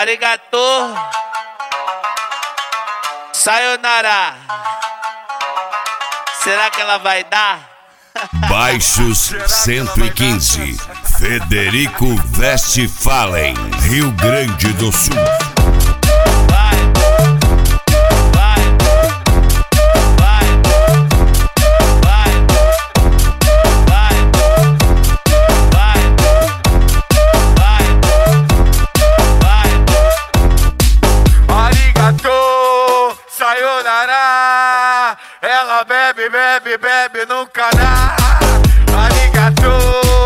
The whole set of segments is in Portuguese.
Arigato. Sayonara. Será que ela vai dar? Baixos 115, Federico Westphalen, Rio Grande do Sul. Sayonara, ela bebe, bebe, bebe, nunca dá. Arigato,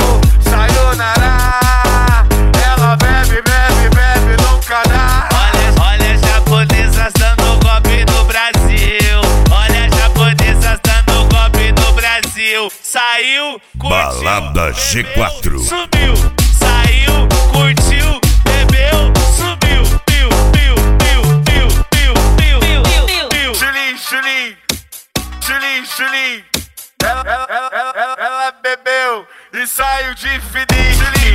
sayonara, ela bebe, bebe, bebe, nunca dá. Olha as japonesas dando golpe no Brasil. Olha as japonesas dando golpe no Brasil. Saiu, curtiu, Balada G4. Subiu, saiu, curtiu, bebeu, subiu. Julinho, ela bebeu e saiu de fininho.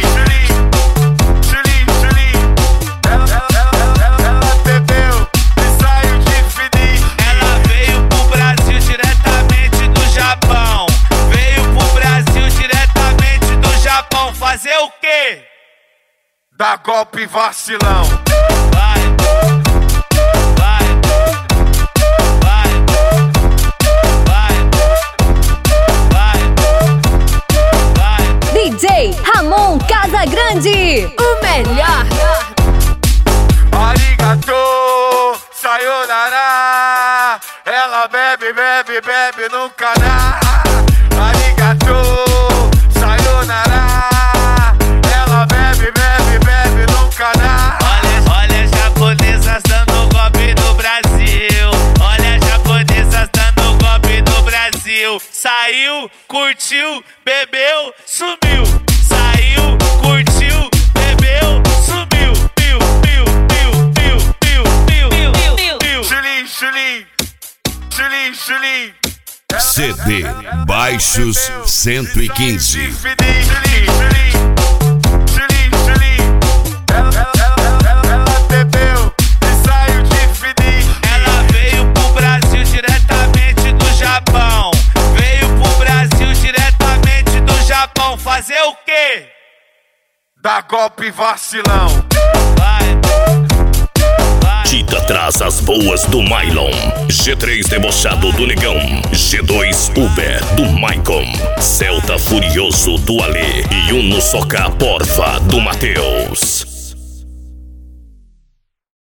Julinho, ela bebeu e saiu de fininho. Ela veio pro Brasil diretamente do Japão. Veio pro Brasil diretamente do Japão. Fazer o quê? Dá golpe vacilão. DJ Ramon Casagrande, o melhor. Arigato, sayonara, ela bebe, bebe, bebe, nunca dá. Arigato, sayonara, ela bebe, bebe, bebe, nunca dá. Olha as japonesas dando golpe no Brasil. Olha as japonesas dando golpe no Brasil. Saiu, curtiu, bebeu, sumiu. Saiu, curtiu, bebeu, sumiu. Julinho, CD Baixos 115. Ela bebeu e saiu de fininho. Ela veio pro Brasil diretamente do Japão. Veio pro Brasil diretamente do Japão. Fazer o quê? Dá golpe vacilão. Tita traz as boas do Mylon, G3 debochado do Negão, G2 Uber do Maicon, Celta Furioso do Ale e Uno Soca Porva do Matheus.